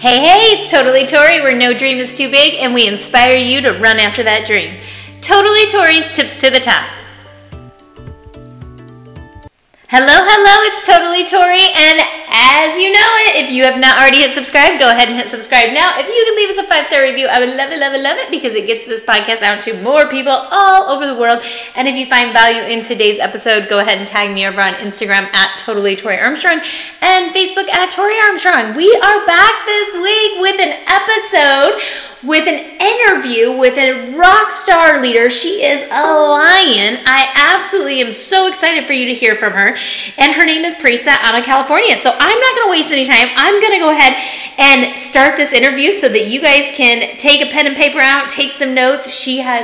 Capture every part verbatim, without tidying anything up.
Hey, hey, it's Totally Tori, where no dream is too big and we inspire you to run after that dream. Totally Tori's Tips to the Top. Hello, hello, it's Totally Tori, and as you know it, if you have not already hit subscribe, go ahead and hit subscribe now. If you could leave us a five-star review, I would love it, love it, love it, because it gets this podcast out to more people all over the world. And if you find value in today's episode, go ahead and tag me over on Instagram at Totally Tori Armstrong and Facebook at Tori Armstrong. We are back this week with an episode with an interview with a rock star leader. She is a lion. I absolutely am so excited for you to hear from her. And her name is Parisa out of California. So I'm not going to waste any time. I'm going to go ahead and start this interview so that you guys can take a pen and paper out, take some notes. She has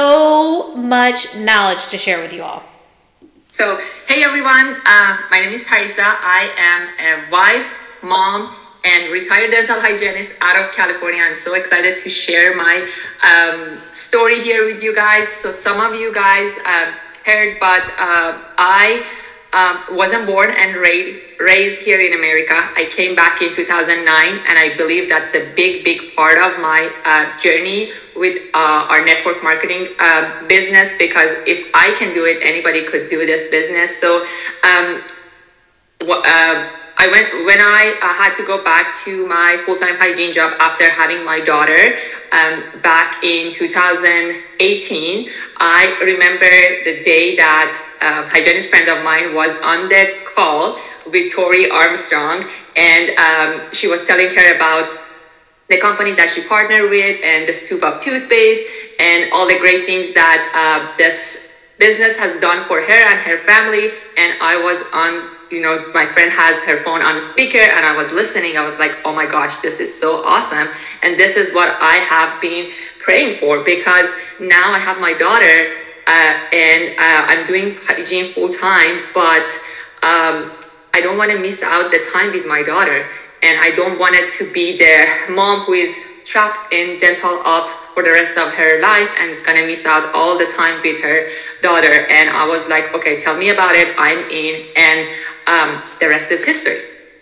so much knowledge to share with you all. So, hey everyone, uh, my name is Parisa. I am a wife, mom, and retired dental hygienist out of California. I'm so excited to share my um, story here with you guys. So some of you guys uh, heard, but uh, I um, wasn't born and ra- raised here in America. I came back in two thousand nine, and I believe that's a big, big part of my uh, journey with uh, our network marketing uh, business, because if I can do it, anybody could do this business. So um, what, uh, I went when I uh, had to go back to my full-time hygiene job after having my daughter um, back in two thousand eighteen. I remember the day that a hygienist friend of mine was on the call with Tori Armstrong, and um, she was telling her about the company that she partnered with and the Stoop Up toothpaste and all the great things that uh, this business has done for her and her family. And I was on you know, my friend has her phone on speaker, and I was listening. I was like, oh my gosh, this is so awesome. And this is what I have been praying for, because now I have my daughter uh, and uh, I'm doing hygiene full time, but um, I don't want to miss out the time with my daughter. And I don't want it to be the mom who is trapped in dental op for the rest of her life and is going to miss out all the time with her daughter. And I was like, okay, tell me about it. I'm in. And um, the rest is history.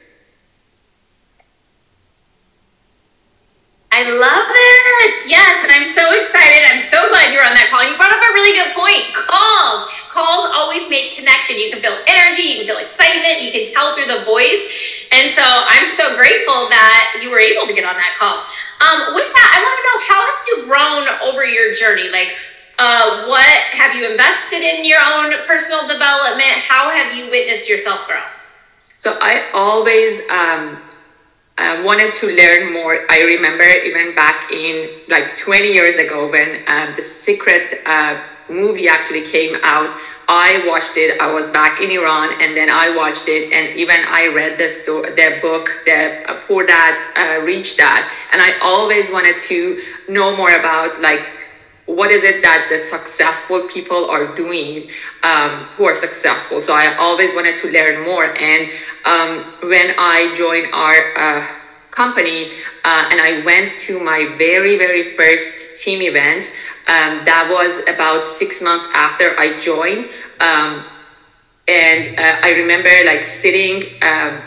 I love it. Yes, and I'm so excited. I'm so glad you're on that call. You brought up a really good point. Calls. Calls always make connection. You can feel energy. You can feel excitement. You can tell through the voice. And so I'm so grateful that you were able to get on that call. Um, with that, I want to know, how have you grown over your journey? Like, uh, what have you invested in your own personal development? How have you witnessed yourself grow? So I always um, uh, wanted to learn more. I remember even back in like twenty years ago when um, The Secret uh, movie actually came out. I watched it. I was back in Iran, and then I watched it, and even I read the story, the book, the uh, Poor Dad, uh, Rich Dad, and I always wanted to know more about like what is it that the successful people are doing um, who are successful. So I always wanted to learn more, and um, when I joined our uh, company uh, and I went to my very very first team event. Um, that was about six months after I joined. Um, and uh, I remember like sitting um,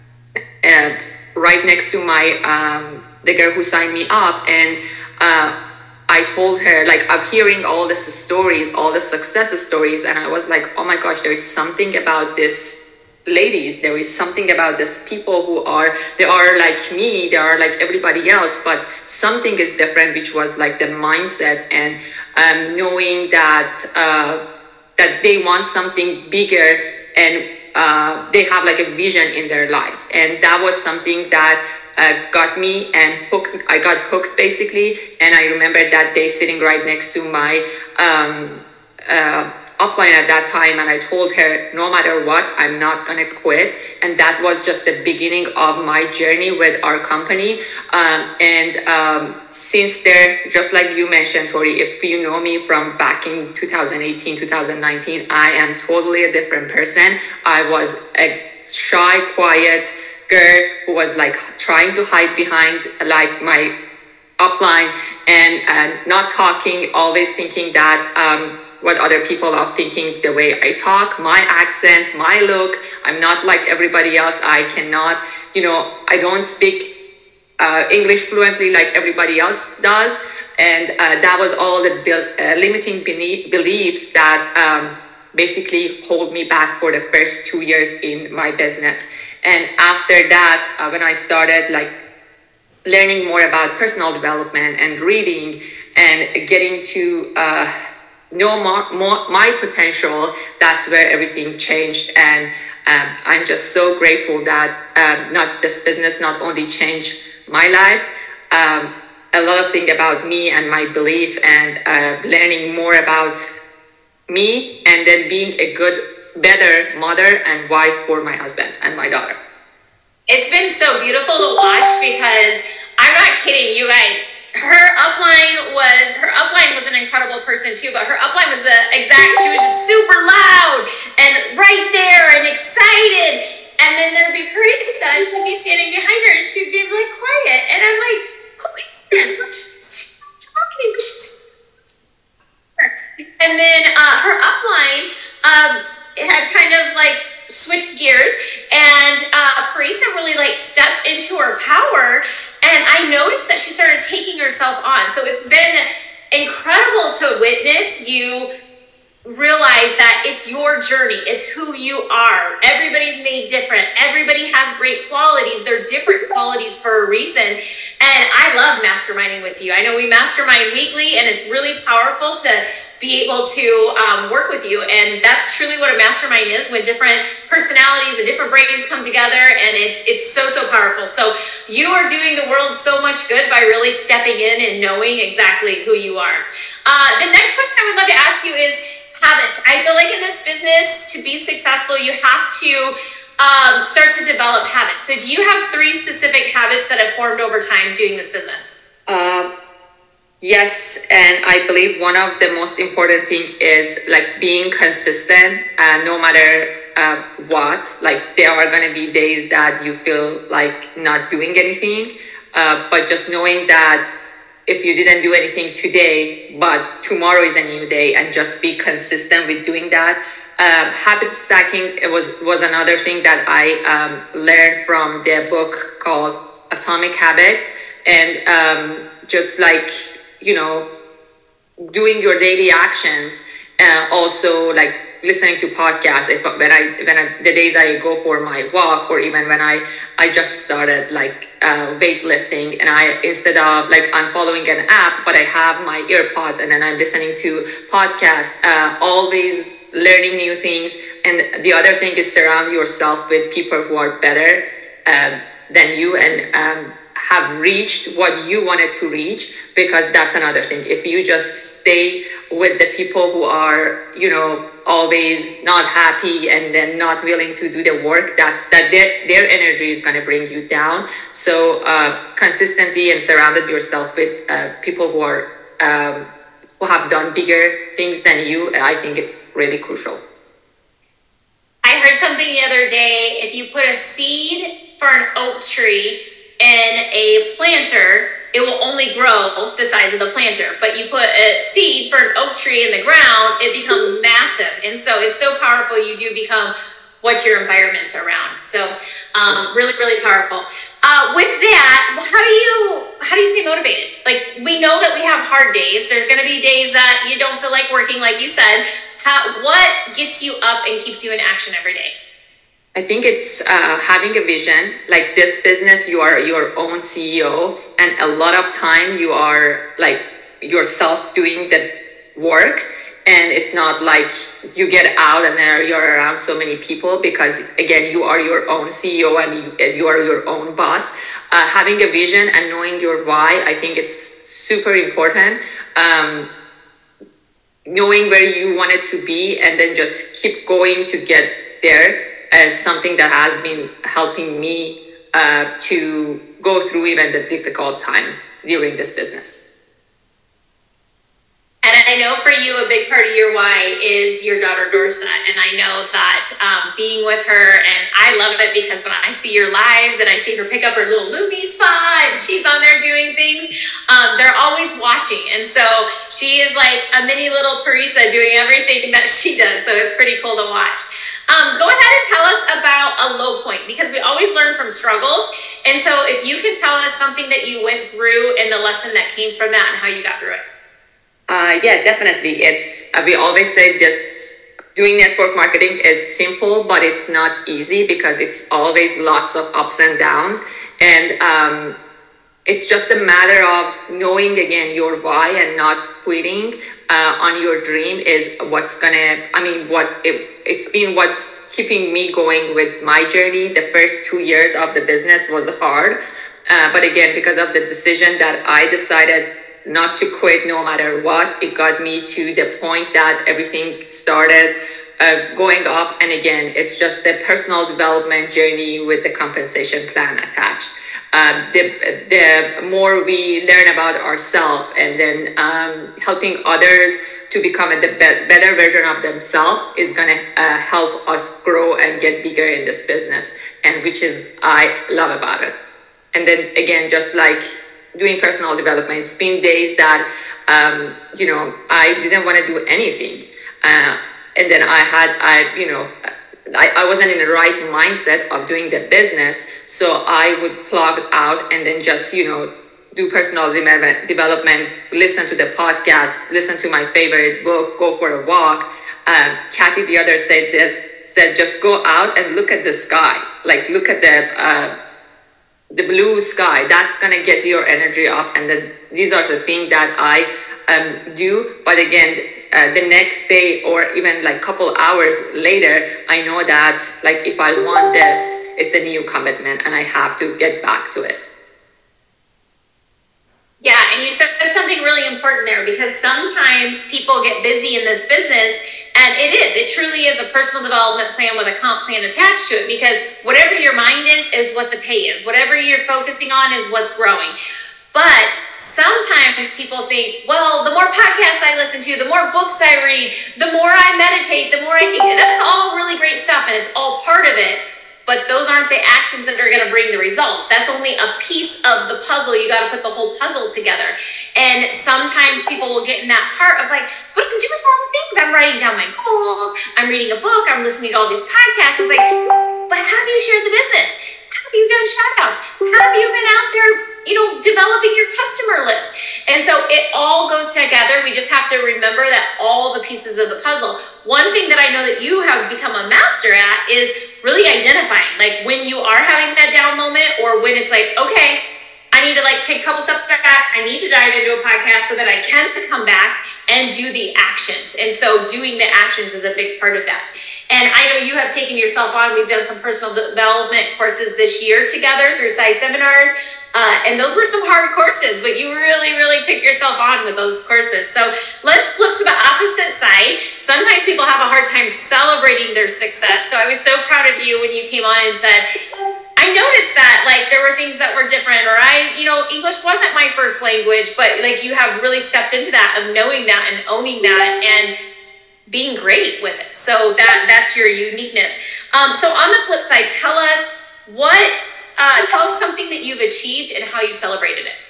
at, right next to my, um, the girl who signed me up. And uh, I told her, like, I'm hearing all these stories, all the success stories. And I was like, oh my gosh, there is something about this ladies, there is something about these people who are, they are like me, they are like everybody else, but something is different, which was like the mindset and um, knowing that uh, that they want something bigger, and uh, they have like a vision in their life. And that was something that uh, got me and hooked. I got hooked basically. And I remember that day sitting right next to my um, uh, upline at that time, and I told her, no matter what, I'm not gonna quit. And that was just the beginning of my journey with our company. Um, and um, since there, just like you mentioned, Tori, if you know me from back in two thousand eighteen, two thousand nineteen, I am totally a different person. I was a shy, quiet girl who was like trying to hide behind like my upline and uh, not talking, always thinking that um, what other people are thinking, the way I talk, my accent, my look. I'm not like everybody else. I cannot, you know, I don't speak uh, English fluently like everybody else does. And uh, that was all the be- uh, limiting beneath beliefs that um, basically hold me back for the first two years in my business. And after that, uh, when I started like learning more about personal development and reading and getting to uh, know more, more my potential, that's where everything changed. And um, I'm just so grateful that um, not this business not only changed my life, um, a lot of things about me and my belief, and uh, learning more about me, and then being a good, better mother and wife for my husband and my daughter. It's been so beautiful to watch, because I'm not kidding you guys. Her upline was, her upline was an incredible person too, but her upline was the exact, she was just super loud and right there and excited. And then there'd be Parisa, and she'd be standing behind her and she'd be like quiet. And I'm like, who is this? Like, she's, she's not talking. She's... And then uh, her upline um, had kind of like switched gears, and uh, Parisa really like stepped into her power. And I noticed that she started taking herself on. So it's been incredible to witness you realize that it's your journey. It's who you are. Everybody's made different. Everybody has great qualities. They're different qualities for a reason. And I love masterminding with you. I know we mastermind weekly, and it's really powerful to be able to um, work with you. And that's truly what a mastermind is, when different personalities and different brains come together, and it's it's so, so powerful. So you are doing the world so much good by really stepping in and knowing exactly who you are. Uh, the next question I would love to ask you is habits. I feel like in this business, to be successful, you have to um, start to develop habits. So do you have three specific habits that have formed over time doing this business? Uh, Yes, and I believe one of the most important thing is like being consistent, uh, no matter uh, what. Like there are gonna be days that you feel like not doing anything, uh, but just knowing that if you didn't do anything today, but tomorrow is a new day, and just be consistent with doing that. Um, habit stacking it was was another thing that I um, learned from the book called Atomic Habit, and um, just like you know, doing your daily actions, uh, also like listening to podcasts. If when I when I, the days I go for my walk, or even when I I just started like uh, weightlifting, and I instead of like I'm following an app, but I have my earpods, and then I'm listening to podcasts. Uh, always learning new things. And the other thing is surround yourself with people who are better um, than you, and um, have reached what you wanted to reach, because that's another thing. If you just stay with the people who are, you know, always not happy and then not willing to do the work, that's that their, their energy is going to bring you down. So uh, consistently and surrounded yourself with uh, people who are um, who have done bigger things than you, I think it's really crucial. I heard something the other day. If you put a seed for an oak tree in a planter, it will only grow the size of the planter. But you put a seed for an oak tree in the ground, it becomes massive. And so it's so powerful. You do become what your environment's around. So um, really, really powerful. Uh, with that, how do you how do you stay motivated? Like, we know that we have hard days. There's going to be days that you don't feel like working, like you said. How, what gets you up and keeps you in action every day? I think it's uh, having a vision. Like this business, you are your own C E O, and a lot of time you are like yourself doing the work, and it's not like you get out and then you're around so many people, because again, you are your own C E O, and you, you are your own boss. Uh, having a vision and knowing your why, I think it's super important. Um, knowing where you wanted to be, and then just keep going to get there, as something that has been helping me uh, to go through even the difficult times during this business. And I know for you, a big part of your why is your daughter, Dorsa. And I know that um, being with her, and I love it because when I see your lives and I see her pick up her little Luby spot, she's on there doing things, um, they're always watching. And so she is like a mini little Parisa doing everything that she does. So it's pretty cool to watch. Um, go ahead and tell us about a low point, because we always learn from struggles. And so if you can tell us something that you went through and the lesson that came from that and how you got through it. Uh, yeah, definitely. It's uh, we always say this. Doing network marketing is simple, but it's not easy because it's always lots of ups and downs. And um, it's just a matter of knowing, again, your why and not quitting uh, on your dream is what's gonna, I mean, what it, it's been what's keeping me going with my journey. The first two years of the business was hard. Uh, but again, because of the decision that I decided not to quit no matter what, it got me to the point that everything started uh, going up. And again, it's just the personal development journey with the compensation plan attached. Um, the, the more we learn about ourselves and then um, helping others to become a the be- better version of themselves is going to uh, help us grow and get bigger in this business, and which is I love about it. And then again, just like doing personal development, it's been days that, um, you know, I didn't want to do anything. Uh, and then I had, I, you know, I, I wasn't in the right mindset of doing the business. So I would plug out and then just, you know, do personal development, development, listen to the podcast, listen to my favorite book, go for a walk. Um, Kathy, the other said this, said, just go out and look at the sky. Like, look at the, uh, the blue sky. That's going to get your energy up. And then these are the things that I um, do. But again, uh, the next day or even like couple hours later, I know that like if I want this, it's a new commitment and I have to get back to it. Yeah, and you said something really important there, because sometimes people get busy in this business, and it is, it truly is a personal development plan with a comp plan attached to it, because whatever your mind is, is what the pay is. Whatever you're focusing on is what's growing. But sometimes people think, well, the more podcasts I listen to, the more books I read, the more I meditate, the more I think, that's all really great stuff, and it's all part of it. But those aren't the actions that are going to bring the results. That's only a piece of the puzzle. You got to put the whole puzzle together. And sometimes people will get in that part of like, but I'm doing all the things. I'm writing down my goals. I'm reading a book. I'm listening to all these podcasts. It's like, but have you shared the business? Have you done shout outs? Have you been out there, you know, developing your customer list? And so it all goes together. We just have to remember that all the pieces of the puzzle. One thing that I know that you have become a master at is really identifying, like when you are having that down moment, or when it's like, okay, I need to like take a couple steps back. I need to dive into a podcast so that I can come back and do the actions. And so doing the actions is a big part of that. And I know you have taken yourself on. We've done some personal development courses this year together through Sai Seminars. Uh, and those were some hard courses, but you really, really took yourself on with those courses. So let's flip to the opposite side. Sometimes people have a hard time celebrating their success. So I was so proud of you when you came on and said, I noticed that like there were things that were different, or I, you know, English wasn't my first language, but like you have really stepped into that of knowing that and owning that and being great with it. So that that's your uniqueness. Um, so on the flip side, tell us what, uh, tell us something that you've achieved and how you celebrated it.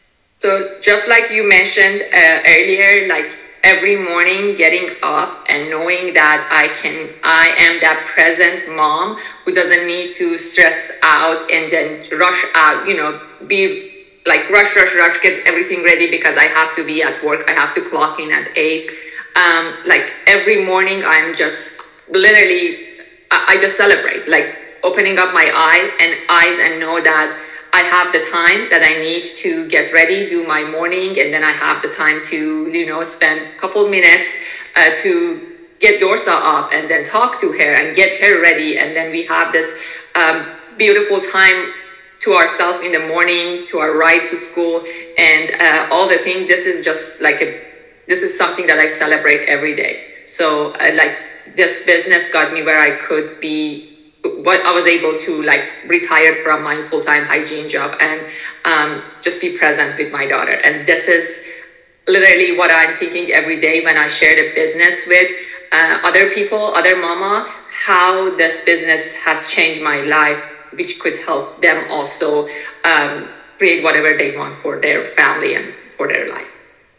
So just like you mentioned uh, earlier, like every morning getting up and knowing that I can, I am that present mom who doesn't need to stress out and then rush out, you know, be like rush, rush, rush, get everything ready because I have to be at work. I have to clock in at eight. Um, like every morning I'm just literally, I, I just celebrate, like opening up my eye and eyes and know that I have the time that I need to get ready, do my morning, and then I have the time to, you know, spend a couple minutes uh, to get Dorsa up and then talk to her and get her ready. And then we have this um, beautiful time to ourselves in the morning, to our ride to school, and uh, all the things. This is just like a, this is something that I celebrate every day. So uh, like this business got me where I could be, what I was able to like retire from my full-time hygiene job and um, just be present with my daughter. And this is literally what I'm thinking every day when I share the business with uh, other people, other mama, how this business has changed my life, which could help them also um, create whatever they want for their family and for their life.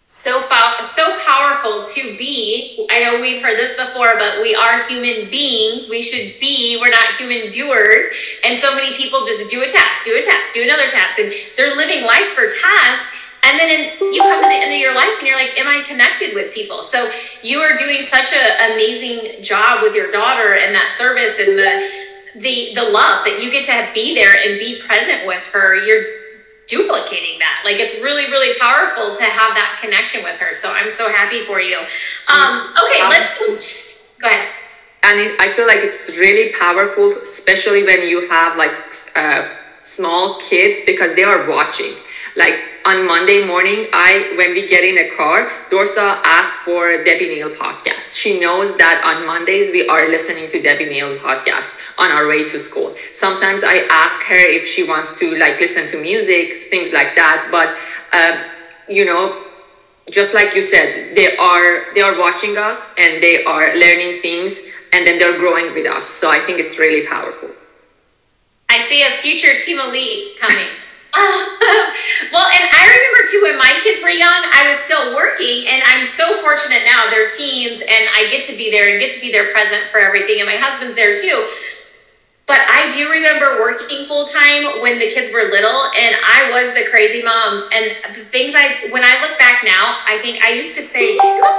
So fo- so powerful to be. I know we've heard this before, but we are human beings. We should be. We're not human doers. And so many people just do a task, do a task, do another task, and they're living life for tasks. And then in, you come to the end of your life and you're like, am I connected with people? So you are doing such an amazing job with your daughter and that service and the the the love that you get to be there and be present with her. You're duplicating that. Like, it's really, really powerful to have that connection with her. So I'm so happy for you. Um, okay, let's go. Go ahead. And it, I feel like it's really powerful, especially when you have like uh, small kids, because they are watching. Like on Monday morning, I when we get in a car, Dorsa asked for Debbie Neal podcast. She knows that on Mondays we are listening to Debbie Neal podcast on our way to school. Sometimes I ask her if she wants to like listen to music, things like that. But uh, you know, just like you said, they are they are watching us and they are learning things, and then they're growing with us. So I think it's really powerful. I see a future Team Elite coming. Well, and I remember too, when my kids were young, I was still working, and I'm so fortunate now they're teens and I get to be there and get to be there present for everything, and my husband's there too. But I do remember working full time when the kids were little, and I was the crazy mom. And the things I, when I look back now, I think I used to say,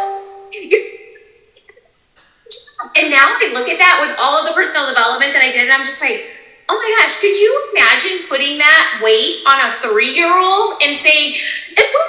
and now I look at that with all of the personal development that I did, and I'm just like, oh my gosh, could you imagine putting that weight on a three-year-old and saying, and what,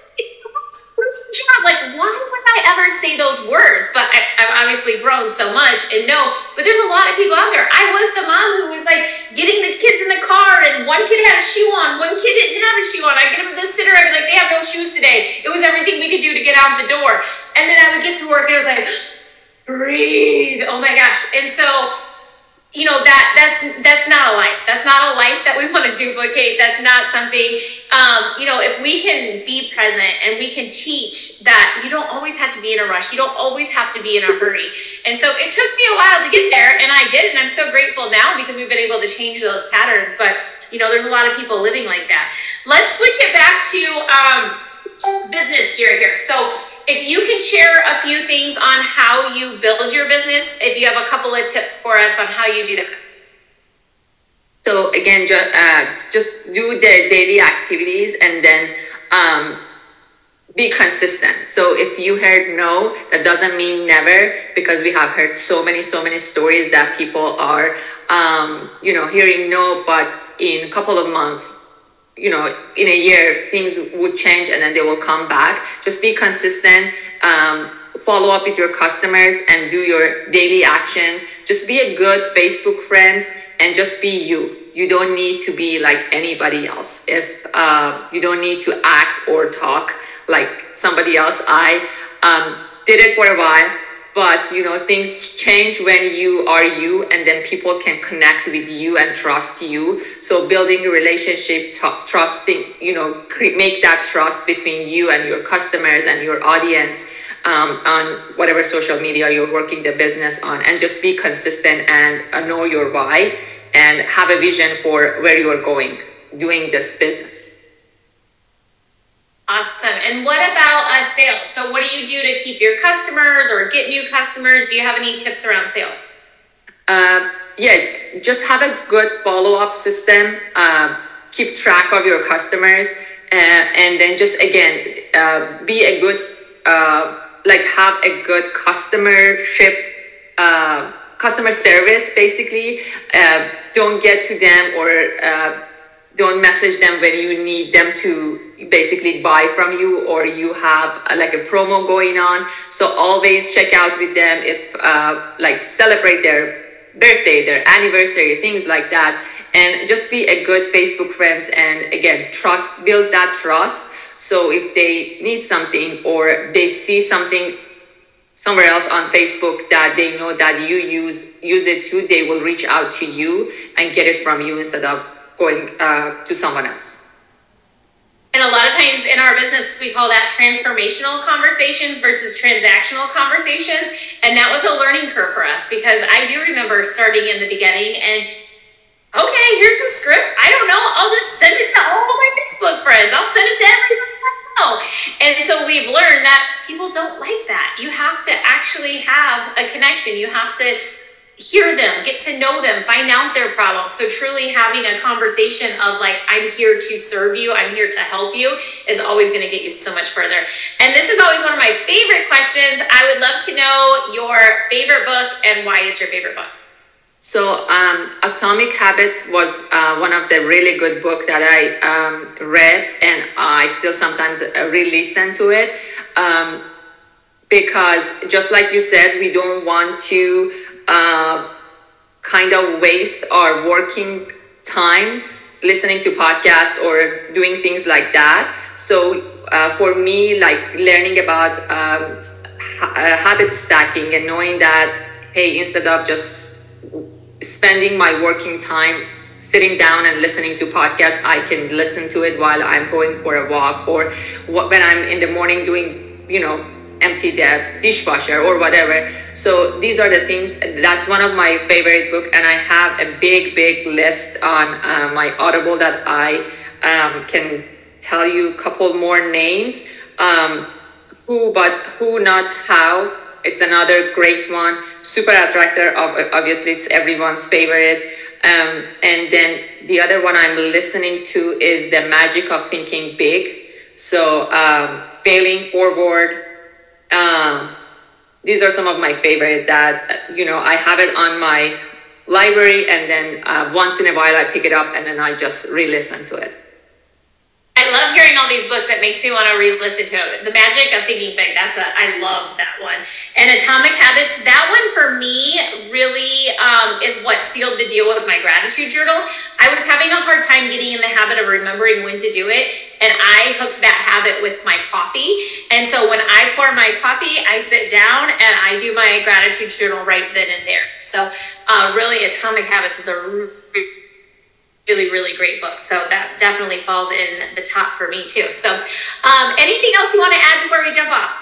like, why would I ever say those words? But I, I've obviously grown so much and know, but there's a lot of people out there. I was the mom who was like getting the kids in the car, and one kid had a shoe on, one kid didn't have a shoe on. I get them to the sitter, I'd be like, they have no shoes today. It was everything we could do to get out the door. And then I would get to work and it was like, breathe. Oh my gosh. And so, you know, that that's that's not a life. That's not a life that we want to duplicate. That's not something, um, you know, if we can be present and we can teach that you don't always have to be in a rush. You don't always have to be in a hurry. And so it took me a while to get there, and I did, and I'm so grateful now because we've been able to change those patterns. But, you know, there's a lot of people living like that. Let's switch it back to um, business gear here. So if you can share a few things on how you build your business, if you have a couple of tips for us on how you do that. So again, ju- uh, just do the daily activities and then um, be consistent. So if you heard no, that doesn't mean never, because we have heard so many, so many stories that people are, um, you know, hearing no, but in a couple of months, you know, in a year, things would change and then they will come back. Just be consistent, um, follow up with your customers and do your daily action. Just be a good Facebook friends and just be you. You don't need to be like anybody else. If uh, you don't need to act or talk like somebody else. I um, did it for a while. But, you know, things change when you are you, and then people can connect with you and trust you. So building a relationship, t- trusting, you know, cre- make that trust between you and your customers and your audience um, on whatever social media you're working the business on, and just be consistent and uh, know your why and have a vision for where you're going doing this business. Awesome. And what about uh, sales? So what do you do to keep your customers or get new customers? Do you have any tips around sales? Uh, yeah, just have a good follow-up system. Uh, keep track of your customers, uh, and then just, again, uh, be a good, uh, like have a good customership, uh, customer service, basically. Uh, don't get to them or uh, don't message them when you need them to basically buy from you, or you have uh, like a promo going on. So always check out with them if uh, like celebrate their birthday, their anniversary, things like that. And just be a good Facebook friends, and again, trust, build that trust. So if they need something or they see something somewhere else on Facebook that they know that you use use it too, they will reach out to you and get it from you instead of going uh, to someone else. And a lot of times in our business, we call that transformational conversations versus transactional conversations. And that was a learning curve for us, because I do remember starting in the beginning and, okay, here's the script. I don't know. I'll just send it to all of my Facebook friends. I'll send it to everybody I know. And so we've learned that people don't like that. You have to actually have a connection. You have to hear them, get to know them, find out their problems. So truly having a conversation of like, I'm here to serve you, I'm here to help you, is always going to get you so much further. And this is always one of my favorite questions. I would love to know your favorite book and why it's your favorite book. So um, Atomic Habits was uh, one of the really good book that I um, read, and I still sometimes uh, re-listen to it um, because just like you said, we don't want to uh, kind of waste our working time listening to podcasts or doing things like that. So uh, for me, like learning about um, ha- habit stacking and knowing that, hey, instead of just spending my working time sitting down and listening to podcasts, I can listen to it while I'm going for a walk, or when I'm in the morning doing, you know, empty the dishwasher or whatever. So these are the things. That's one of my favorite book, and I have a big, big list on uh, my Audible that I um, can tell you a couple more names. Um, who, but who, not how. It's another great one. Super Attractor, obviously, it's everyone's favorite. Um, and then the other one I'm listening to is The Magic of Thinking Big. So um, Failing Forward. Um, these are some of my favorite that, you know, I have it on my library, and then uh, once in a while I pick it up and then I just re-listen to it. I love hearing all these books. It makes me want to re-listen to it. The Magic of Thinking Big, that's a, I love that one. And Atomic Habits, that one for me really um, is what sealed the deal with my gratitude journal. I was having a hard time getting in the habit of remembering when to do it, and I hooked that habit with my coffee. And so when I pour my coffee, I sit down and I do my gratitude journal right then and there. So uh, really, Atomic Habits is a really, really great book. So that definitely falls in the top for me too. So um, anything else you want to add before we jump off?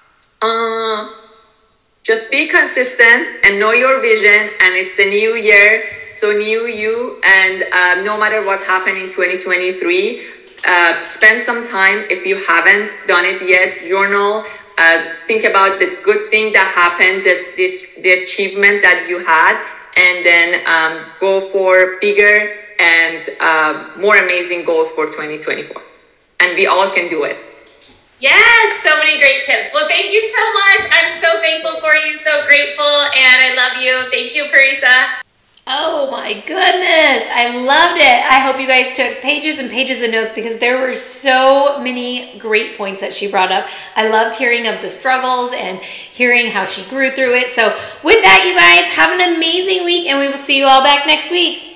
Um, just be consistent and know your vision, and it's a new year, so new you, and um, no matter what happened in twenty twenty-three, uh, spend some time, if you haven't done it yet, journal, uh, think about the good thing that happened, the, this, the achievement that you had, and then um, go for bigger and uh, more amazing goals for twenty twenty-four. And we all can do it. Yes, so many great tips. Well, thank you so much. I'm so thankful for you, so grateful, and I love you. Thank you, Parisa. Oh my goodness, I loved it. I hope you guys took pages and pages of notes, because there were so many great points that she brought up. I loved hearing of the struggles and hearing how she grew through it. So with that, you guys, have an amazing week, and we will see you all back next week.